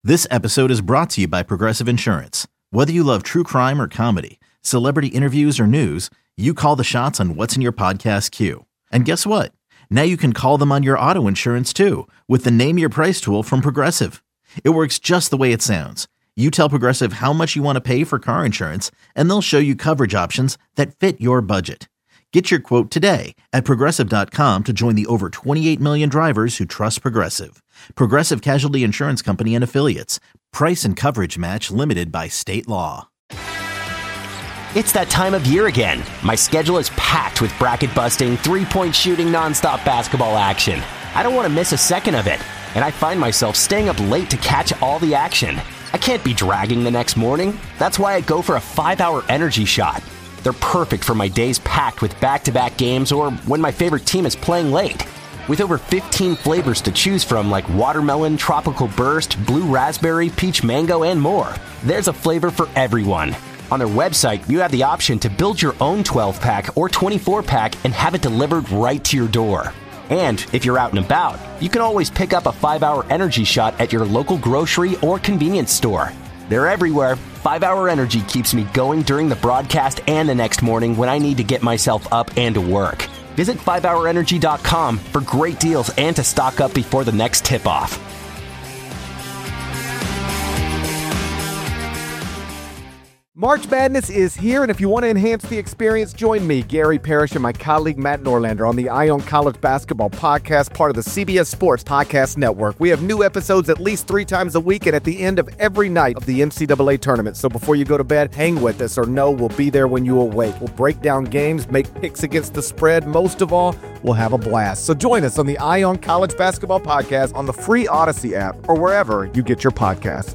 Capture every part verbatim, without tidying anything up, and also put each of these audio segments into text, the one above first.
This episode is brought to you by Progressive Insurance. Whether you love true crime or comedy, celebrity interviews or news, you call the shots on what's in your podcast queue. And guess what? Now you can call them on your auto insurance too with the Name Your Price tool from Progressive. It works just the way it sounds. You tell Progressive how much you want to pay for car insurance, and they'll show you coverage options that fit your budget. Get your quote today at Progressive dot com to join the over twenty-eight million drivers who trust Progressive. Progressive Casualty Insurance Company and Affiliates. Price and coverage match limited by state law. It's that time of year again. My schedule is packed with bracket-busting, three-point shooting, nonstop basketball action. I don't want to miss a second of it, and I find myself staying up late to catch all the action. I can't be dragging the next morning. That's why I go for a five-hour energy shot. They're perfect for my days packed with back-to-back games or when my favorite team is playing late. With over fifteen flavors to choose from like watermelon, tropical burst, blue raspberry, peach mango, and more, there's a flavor for everyone. On their website, you have the option to build your own twelve-pack or twenty-four-pack and have it delivered right to your door. And if you're out and about, you can always pick up a five-hour energy shot at your local grocery or convenience store. They're everywhere. five-hour Energy keeps me going during the broadcast and the next morning when I need to get myself up and to work. Visit five hour energy dot com for great deals and to stock up before the next tip-off. March Madness is here, and if you want to enhance the experience, join me, Gary Parrish, and my colleague Matt Norlander on the Eye on College Basketball Podcast, part of the C B S Sports Podcast Network. We have new episodes at least three times a week and at the end of every night of the N C double A tournament. So before you go to bed, hang with us, or know we'll be there when you awake. We'll break down games, make picks against the spread. Most of all, we'll have a blast. So join us on the Eye on College Basketball Podcast on the free Odyssey app or wherever you get your podcasts.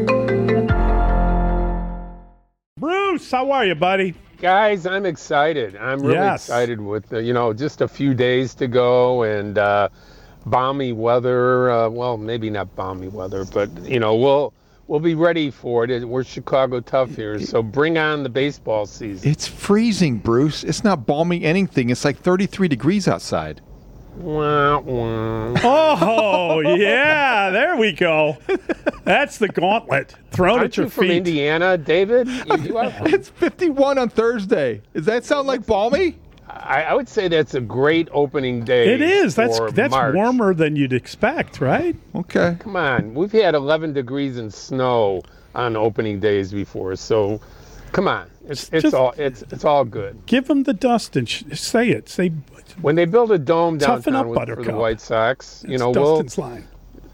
Bruce, how are you, buddy? Guys, I'm excited. I'm really yes. excited with, the, you know, just a few days to go and uh, balmy weather. Uh, well, maybe not balmy weather, but, you know, we'll we'll be ready for it. We're Chicago tough here, so bring on the baseball season. It's freezing, Bruce. It's not balmy anything. It's like thirty-three degrees outside. Wah, wah. Oh, yeah, there we go. That's the gauntlet thrown Aren't at your you from feet. Indiana, David? You, you are from, It's fifty-one on Thursday. Does that sound like balmy? I, I would say that's a great opening day. It is. That's for that's March. warmer than you'd expect, right? Okay. Come on, we've had eleven degrees and snow on opening days before, so come on, it's it's Just all it's it's all good. give them the dust and sh- say it. Say, When they build a dome Toughen downtown up, with, for the Buttercup. White Sox, you it's know, we'll, Dustin's line.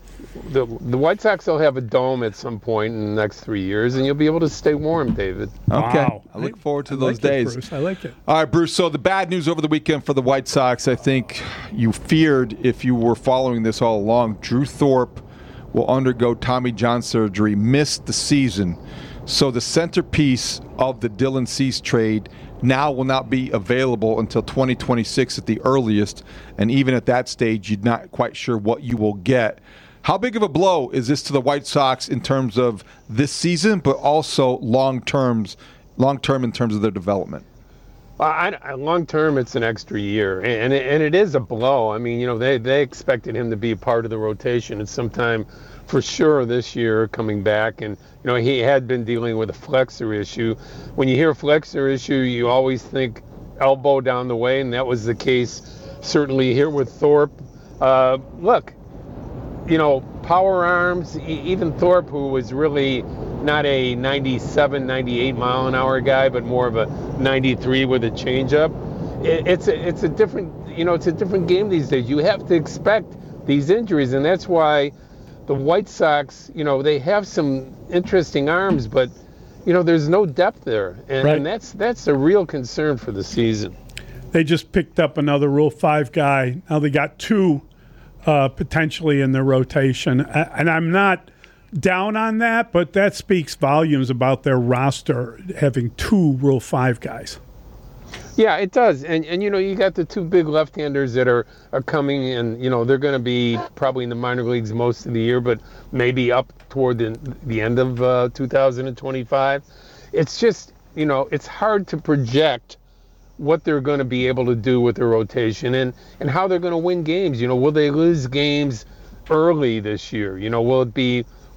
the the White Sox will have a dome at some point in the next three years, and you'll be able to stay warm, David. Okay. Wow. I look forward to I those like it, days. Bruce. I like it. All right, Bruce. So the bad news over the weekend for the White Sox, I think you feared if you were following this all along, Drew Thorpe will undergo Tommy John surgery, miss the season. So the centerpiece of the Dylan Cease trade now will not be available until twenty twenty-six at the earliest, and even at that stage, you're not quite sure what you will get. How big of a blow is this to the White Sox in terms of this season, but also long terms, long term in terms of their development? Well, I, I, long term, it's an extra year, and it, and it is a blow. I mean, you know, they they expected him to be a part of the rotation at some time, for sure, this year coming back, and you know he had been dealing with a flexor issue. When you hear flexor issue, you always think elbow down the way, and that was the case certainly here with Thorpe. Uh, look, you know, power arms. E- even Thorpe, who was really not a ninety-seven, ninety-eight mile an hour guy, but more of a ninety-three with a changeup. It, it's a it's a different you know it's a different game these days. You have to expect these injuries, and that's why the White Sox, you know, they have some interesting arms, but you know, there's no depth there, and, Right. and that's that's a real concern for the season. They just picked up another Rule five guy. Now they got two uh, potentially in their rotation, A- and I'm not down on that, but that speaks volumes about their roster having two Rule five guys. Yeah, it does. And, and you know, you got the two big left-handers that are, are coming, and, you know, they're going to be probably in the minor leagues most of the year, but maybe up toward the, the end of uh, two thousand twenty-five. It's just, you know, it's hard to project what they're going to be able to do with their rotation and, and how they're going to win games. You know, will they lose games early this year? You know, will it be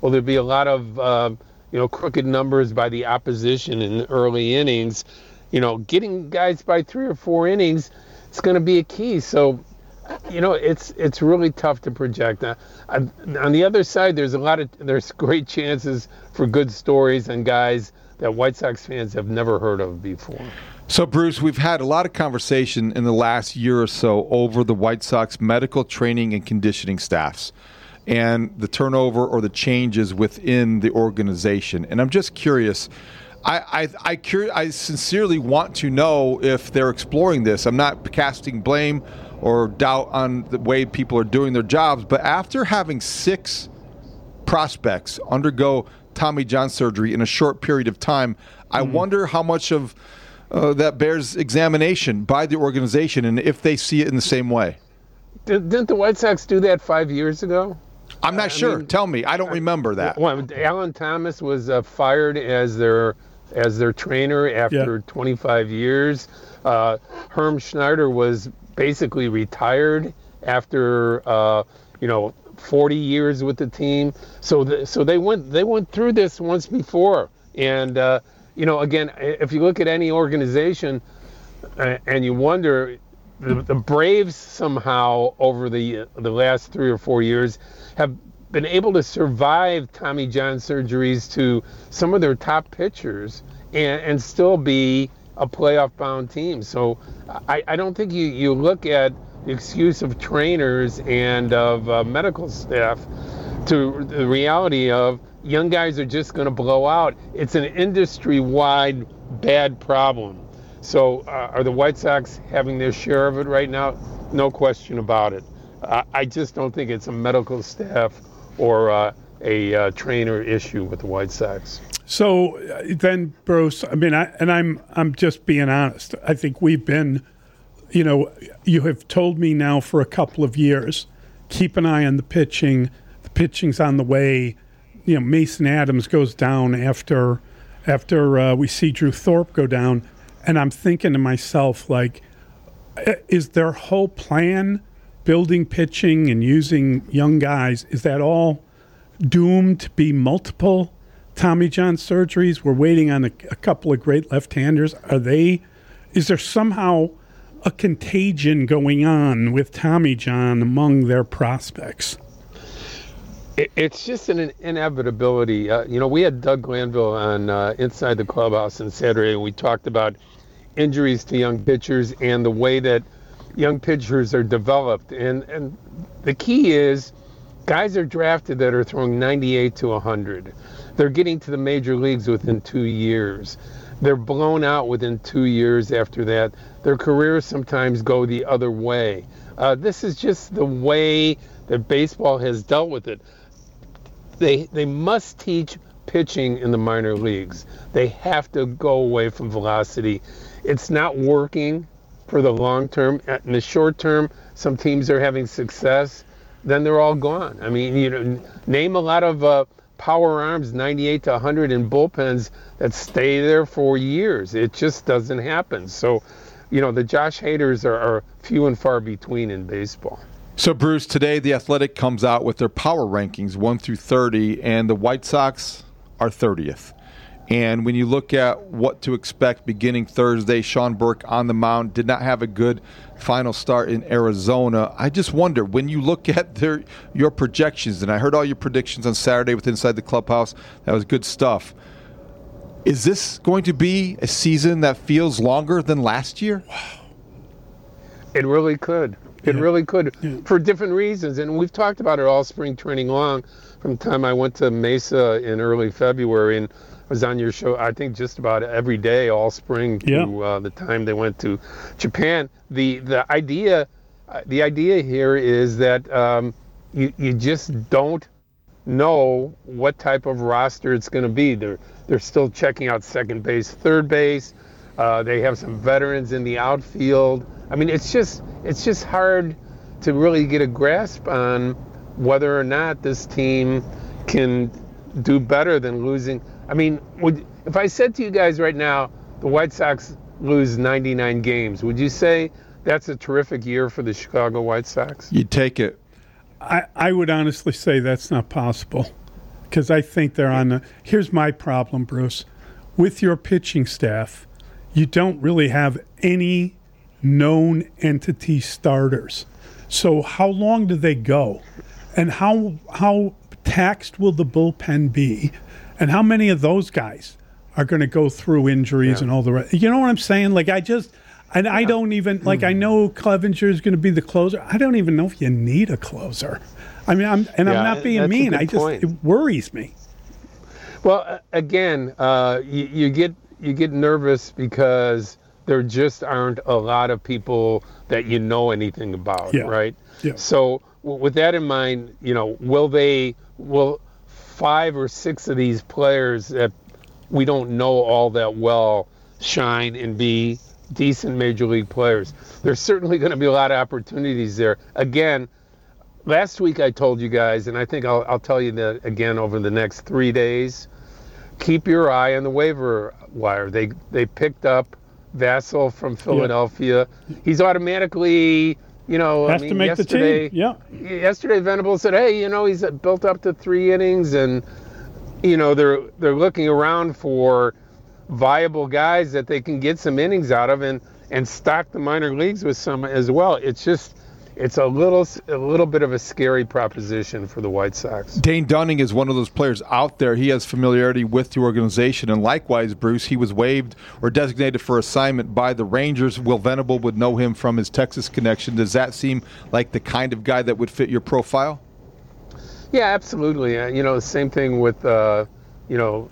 Will there be a lot of uh, you know crooked numbers by the opposition in early innings? You know, getting guys by three or four innings, it's going to be a key. So, you know, it's it's really tough to project. Uh, on the other side, there's a lot of there's great chances for good stories and guys that White Sox fans have never heard of before. So, Bruce, we've had a lot of conversation in the last year or so over the White Sox medical training and conditioning staffs and the turnover or the changes within the organization. And I'm just curious. I I I, cur- I sincerely want to know if they're exploring this. I'm not casting blame or doubt on the way people are doing their jobs, but after having six prospects undergo Tommy John surgery in a short period of time, I mm. wonder how much of uh, that bears examination by the organization and if they see it in the same way. Did, didn't the White Sox do that five years ago? I'm not uh, sure. I mean, Tell me. I don't remember that. Well, Alan Thomas was uh, fired as their as their trainer after yeah. twenty-five years. Uh, Herm Schneider was basically retired after uh, you know forty years with the team. So the, so they went they went through this once before. And uh, you know again, if you look at any organization uh, and you wonder, the, the Braves somehow over the the last three or four years have been able to survive Tommy John surgeries to some of their top pitchers and, and still be a playoff-bound team. So I, I don't think you, you look at the excuse of trainers and of uh, medical staff to the reality of young guys are just going to blow out. It's an industry-wide bad problem. So uh, are the White Sox having their share of it right now? No question about it. Uh, I just don't think it's a medical staff or uh, a uh, trainer issue with the White Sox. So uh, then, Bruce, I mean, I, and I'm I'm just being honest. I think we've been, you know, you have told me now for a couple of years, keep an eye on the pitching. The pitching's on the way. You know, Mason Adams goes down after after uh, we see Drew Thorpe go down, and I'm thinking to myself, like, is their whole plan building pitching and using young guys, is that all doomed to be multiple Tommy John surgeries? We're waiting on a, a couple of great left-handers. Are they, is there somehow a contagion going on with Tommy John among their prospects? It, it's just an inevitability. Uh, you know, we had Doug Glanville on uh, Inside the Clubhouse on Saturday, and we talked about injuries to young pitchers and the way that young pitchers are developed. And and the key is guys are drafted that are throwing ninety-eight to one hundred. They're getting to the major leagues within two years. They're blown out within two years after that. Their careers sometimes go the other way. Uh, this is just the way that baseball has dealt with it. They they must teach pitching in the minor leagues. They have to go away from velocity. It's not working for the long term. In the short term, some teams are having success, then they're all gone. I mean, you know, name a lot of uh, power arms, ninety-eight to one hundred in bullpens that stay there for years. It just doesn't happen. So, you know, the Josh Haders are, are few and far between in baseball. So, Bruce, today The Athletic comes out with their power rankings, one through thirty, and the White Sox are thirtieth. And when you look at what to expect beginning Thursday, Sean Burke on the mound did not have a good final start in Arizona. I just wonder, when you look at their your projections, and I heard all your predictions on Saturday with Inside the Clubhouse, that was good stuff. Is this going to be a season that feels longer than last year? It really could. It yeah. really could, yeah. for different reasons. And we've talked about it all spring training long, from the time I went to Mesa in early February and was on your show, I think, just about every day all spring to yeah. uh, the time they went to Japan. The the idea uh, the idea here is that um, you you just don't know what type of roster it's going to be. They're they're still checking out second base, third base. Uh, they have some veterans in the outfield. I mean, it's just it's just hard to really get a grasp on whether or not this team can do better than losing. I mean, would, if I said to you guys right now, the White Sox lose ninety-nine games, would you say that's a terrific year for the Chicago White Sox? You'd take it. I, I would honestly say that's not possible. because I think they're on the. Here's my problem, Bruce. With your pitching staff, you don't really have any known entity starters. So how long do they go? And how how taxed will the bullpen be? And how many of those guys are going to go through injuries yeah. and all the rest? You know what I'm saying? Like, I just, and I don't even, like, I know Clevenger is going to be the closer. I don't even know if you need a closer. I mean, I'm and yeah, I'm not being mean. I just, point. It worries me. Well, again, uh, you, you get you get nervous because there just aren't a lot of people that you know anything about, yeah. right? Yeah. So with that in mind, you know, will they, will five or six of these players that we don't know all that well shine and be decent major league players? There's certainly going to be a lot of opportunities there. Again, last week I told you guys, and I think I'll, I'll tell you that again over the next three days, keep your eye on the waiver wire. They they picked up Vassell from Philadelphia. Yeah. He's automatically, you know, has I mean, to make yesterday, the team. Yeah. Yesterday, Venable said, "Hey, you know, he's built up to three innings, and you know, they're they're looking around for viable guys that they can get some innings out of, and and stock the minor leagues with some as well." It's just, it's a little a little bit of a scary proposition for the White Sox. Dane Dunning is one of those players out there. He has familiarity with the organization, and likewise, Bruce, he was waived or designated for assignment by the Rangers. Will Venable would know him from his Texas connection. Does that seem like the kind of guy that would fit your profile? Yeah, absolutely. Uh, you know, the same thing with, uh, you know,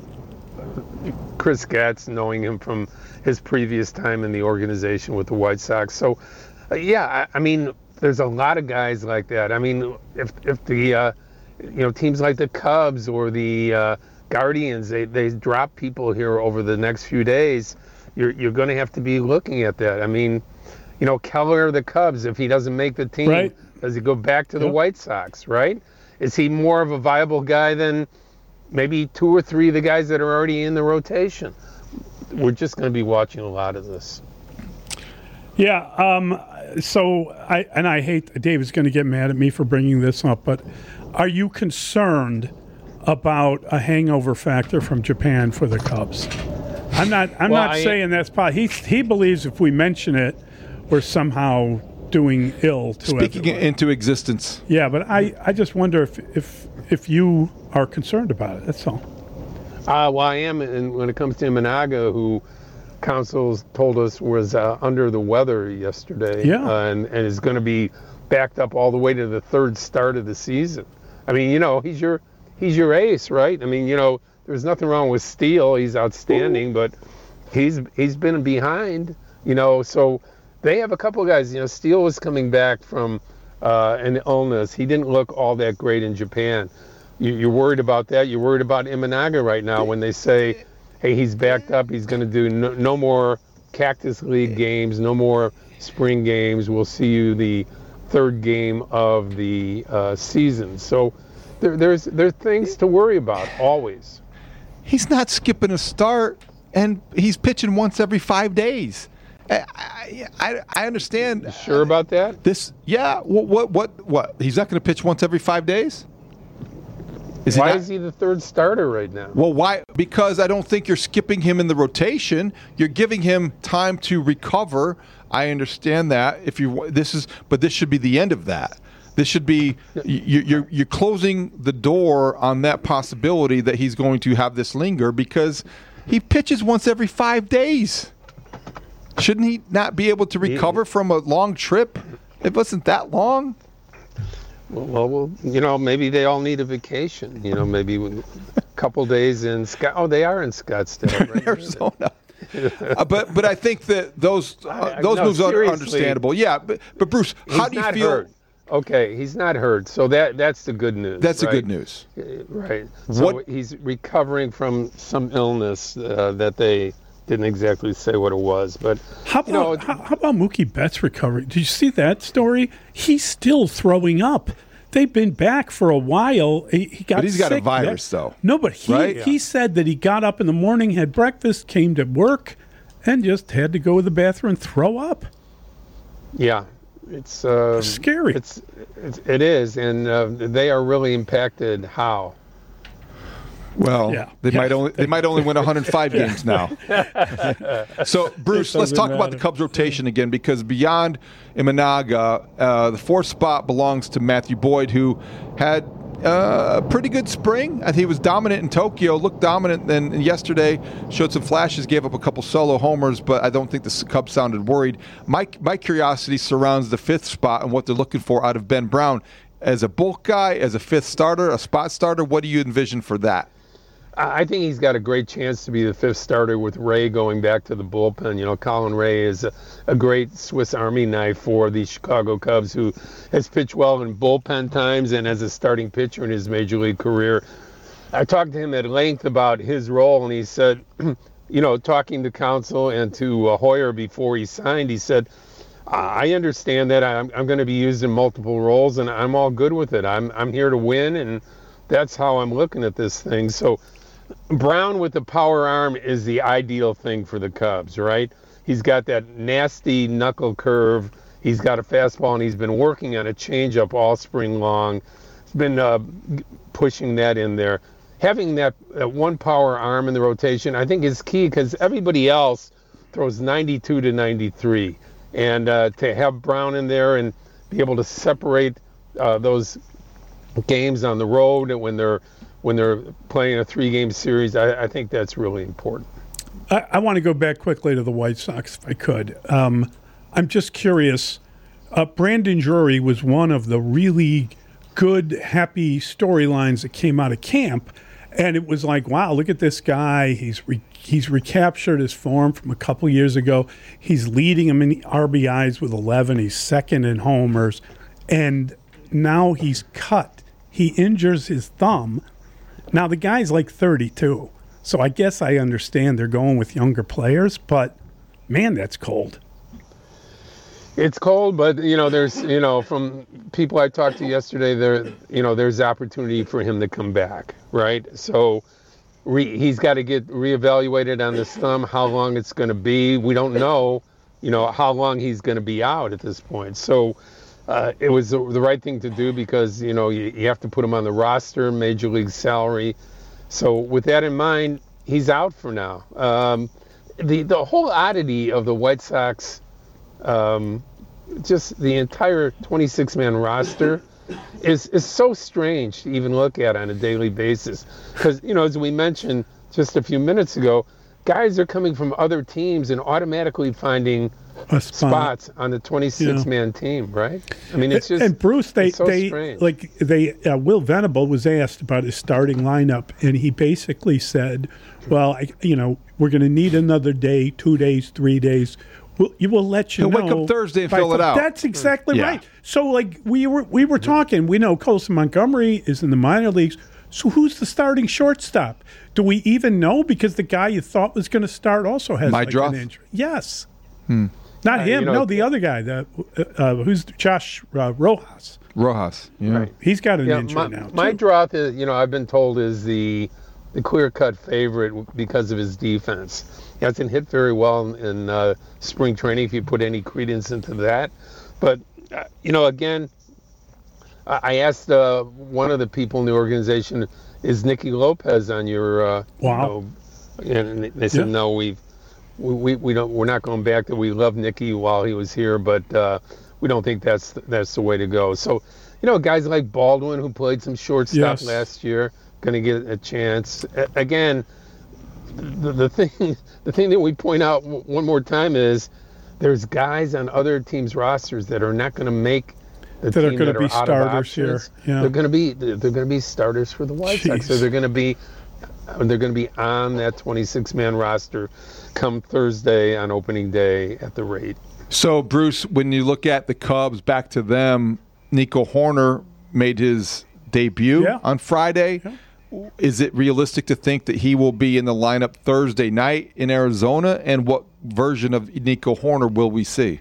Chris Gatz, knowing him from his previous time in the organization with the White Sox. So, uh, yeah, I, I mean, there's a lot of guys like that. I mean, if if the, uh, you know, teams like the Cubs or the uh, Guardians, they, they drop people here over the next few days, you're you're going to have to be looking at that. I mean, you know, Keller, the Cubs, if he doesn't make the team, right. does he go back to the yep. White Sox, right? Is he more of a viable guy than maybe two or three of the guys that are already in the rotation? We're just going to be watching a lot of this. Yeah, um, so I and I hate Dave is going to get mad at me for bringing this up, but are you concerned about a hangover factor from Japan for the Cubs? I'm not. I'm well, not I, saying that's possible. He he believes if we mention it, we're somehow doing ill to speaking everyone. It into existence. Yeah, but I, I just wonder if if if you are concerned about it. That's all. Uh, well, I am, and when it comes to Imanaga, who Councils told us was uh, under the weather yesterday, yeah. uh, and, and is going to be backed up all the way to the third start of the season. I mean, you know, he's your he's your ace, right? I mean, you know, there's nothing wrong with Steele. He's outstanding, Ooh. but he's he's been behind, you know, so they have a couple of guys. You know, Steele was coming back from uh, an illness. He didn't look all that great in Japan. You, you're worried about that. You're worried about Imanaga right now when they say, hey, he's backed up. He's going to do no, no more Cactus League games, no more spring games. We'll see you the third game of the uh, season. So there, there's there's things to worry about always. He's not skipping a start, and he's pitching once every five days. I, I, I understand. You sure about that? This, yeah. What, what, what? what? He's not going to pitch once every five days? Is why he is he the third starter right now? Well, why? Because I don't think you're skipping him in the rotation. You're giving him time to recover. I understand that. If you this is, but this should be the end of that. This should be you, you're you're closing the door on that possibility that he's going to have this linger because he pitches once every five days. Shouldn't he not be able to recover from a long trip? It wasn't that long. Well, well, you know, maybe they all need a vacation. You know, maybe a couple days in Scott. Oh, they are in Scottsdale, right? Arizona. uh, but but I think that those uh, those no, moves seriously. are understandable. Yeah, but but Bruce, how he's do you not feel? Hurt. Okay, he's not hurt, so that that's the good news. That's right? the good news, right? So what? He's recovering from some illness uh, that they didn't exactly say what it was, but how about you know, how, how about Mookie Betts' recovery? Did you see that story? He's still throwing up. They've been back for a while. He, he got but he's sick. got a virus, though. No, but he right? he yeah. said that he got up in the morning, had breakfast, came to work, and just had to go to the bathroom and throw up. Yeah, it's uh, scary. It's, it's it is, and uh, they are really impacted. How? Well, Yeah. they Yeah. might only they might only win one hundred five games now. So, Bruce, let's talk about the Cubs rotation again, because beyond Imanaga, uh, the fourth spot belongs to Matthew Boyd, who had uh, a pretty good spring. I think he was dominant in Tokyo, looked dominant then yesterday, showed some flashes, gave up a couple solo homers, but I don't think the Cubs sounded worried. My, my curiosity surrounds the fifth spot and what they're looking for out of Ben Brown. As a bulk guy, as a fifth starter, a spot starter, what do you envision for that? I think he's got a great chance to be the fifth starter with Ray going back to the bullpen. You know, Colin Ray is a, a great Swiss Army knife for the Chicago Cubs, who has pitched well in bullpen times and as a starting pitcher in his major league career. I talked to him at length about his role, and he said, you know, talking to Counsell and to uh, Hoyer before he signed, he said, I understand that I'm, I'm going to be used in multiple roles, and I'm all good with it. I'm I'm here to win, and that's how I'm looking at this thing. So Brown with the power arm is the ideal thing for the Cubs, right? He's got that nasty knuckle curve. He's got a fastball, and he's been working on a changeup all spring long. He's been uh, pushing that in there. Having that, that one power arm in the rotation, I think, is key, because everybody else throws ninety-two to ninety-three. And uh, to have Brown in there and be able to separate uh, those games on the road and when they're when they're playing a three-game series, I, I think that's really important. I, I want to go back quickly to the White Sox, if I could. Um, I'm just curious. Uh, Brandon Drury was one of the really good, happy storylines that came out of camp, and it was like, wow, look at this guy. He's re- he's recaptured his form from a couple years ago. He's leading him in R B Is with eleven. He's second in homers, and now he's cut. He injures his thumb. Now, the guy's like thirty-two, so I guess I understand they're going with younger players, but, man, that's cold. It's cold, but, you know, there's, you know, from people I talked to yesterday, there, you know, there's opportunity for him to come back, right? So re- he's got to get reevaluated on this thumb, how long it's going to be. We don't know, you know, how long he's going to be out at this point. So uh, it was the, the right thing to do, because, you know, you, you have to put him on the roster, major league salary. So with that in mind, he's out for now. Um, the, the whole oddity of the White Sox, um, just the entire twenty-six man roster is is so strange to even look at on a daily basis. Because, you know, as we mentioned just a few minutes ago, guys are coming from other teams and automatically finding A spot. spots on the twenty-six man team, right? I mean, it's just and Bruce, they it's so they strange. like they uh, Will Venable was asked about his starting lineup, and he basically said, "Well, I, you know, we're going to need another day, two days, three days. We'll, you will let you He'll know." wake up Thursday and by fill it th- out. That's exactly Yeah. right. So, like we were we were talking, we know Colson Montgomery is in the minor leagues. So who's the starting shortstop? Do we even know? Because the guy you thought was going to start also has like Meidroth? an injury. Yes. Not Uh, him. you know, no, the other guy. The uh, uh, who's Josh uh, Rojas. Rojas. Yeah. Right. He's got an Yeah, injury my, now. my too. Droth is, you know, I've been told is the the clear-cut favorite because of his defense. He hasn't hit very well in, in uh, spring training, if you put any credence into that. But, uh, you know, again, I, I asked uh, one of the people in the organization, is Nicky Lopez on your, uh, Wow. you know, and they said, Yeah. no, we've, we, we, we don't, we're not going back to, we love Nicky while he was here, but uh, we don't think that's, that's the way to go. So, you know, guys like Baldwin, who played some shortstop Yes. last year, going to get a chance. A- again, the, the thing the thing that we point out w- one more time is there's guys on other teams' rosters that are not going to make the That are team gonna that be are out of starters here. options. Yeah. They're going to be they're going to be starters for the White Sox. So Jeez. they're going to be they're going to be on that twenty-six man roster come Thursday on opening day at the rate. So, Bruce, when you look at the Cubs, back to them, Nico Horner made his debut Yeah. on Friday. Yeah. Is it realistic to think that he will be in the lineup Thursday night in Arizona? And what version of Nico Horner will we see?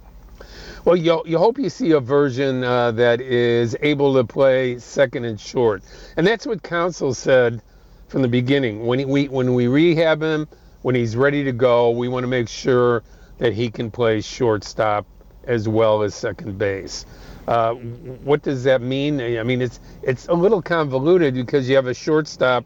Well, you, you hope you see a version uh, that is able to play second and short. And that's what Counsell said from the beginning. When he, we when we rehab him, when he's ready to go, we want to make sure that he can play shortstop as well as second base. Uh, what does that mean? I mean, it's it's a little convoluted because you have a shortstop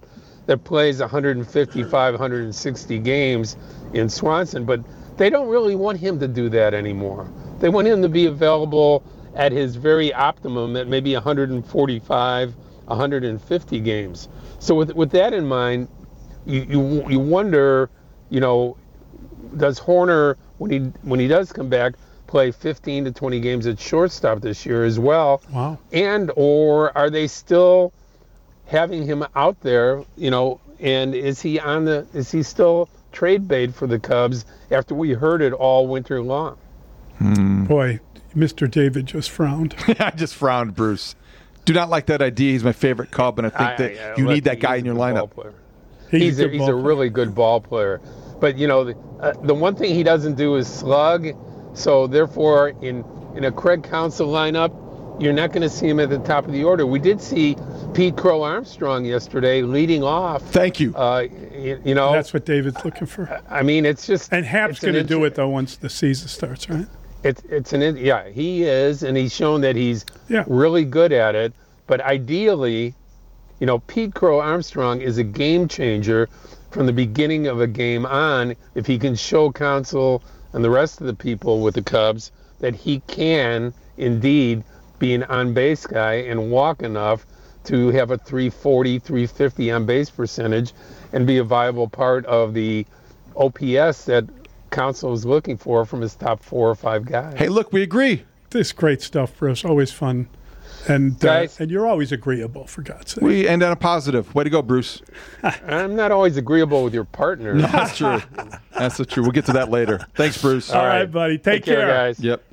that plays one fifty-five, one sixty games in Swanson, but they don't really want him to do that anymore. They want him to be available at his very optimum at maybe one forty-five, one fifty games. So with with that in mind, you you, you wonder, you know, does Hoerner, when he when he does come back, play fifteen to twenty games at shortstop this year as well? Wow. And or are they still having him out there, you know, and is he on the is he still trade bait for the Cubs after we heard it all winter long? Hmm. Boy, Mister David just frowned. I just frowned, Bruce. Do not like that idea. He's my favorite Cub, and I think I, that I, I, you look, need that guy in your lineup. He's, he's, a, a, he's a really good ball player. But, you know, the, uh, the one thing he doesn't do is slug. So, therefore, in, in a Craig Counsell lineup, you're not going to see him at the top of the order. We did see Pete Crow Armstrong yesterday leading off. Thank you. Uh, you, you know, That's what David's looking for. I mean, it's just. And Hap's going to do it, though, once the season starts, right? It's it's an yeah he is, and he's shown that he's yeah. really good at it. But ideally, you know, Pete Crow Armstrong is a game changer from the beginning of a game on. If he can show Counsell and the rest of the people with the Cubs that he can indeed be an on-base guy and walk enough to have a three forty, three fifty on-base percentage and be a viable part of the O P S that Counsell is looking for from his top four or five guys. Hey, look, we agree. This is great stuff, Bruce. Always fun. And uh, and you're always agreeable, for God's sake. We end on a positive. Way to go, Bruce. I'm not always agreeable with your partner. No, that's true. That's so true. We'll get to that later. Thanks, Bruce. All right, buddy. Take, Take care, care, guys. Yep.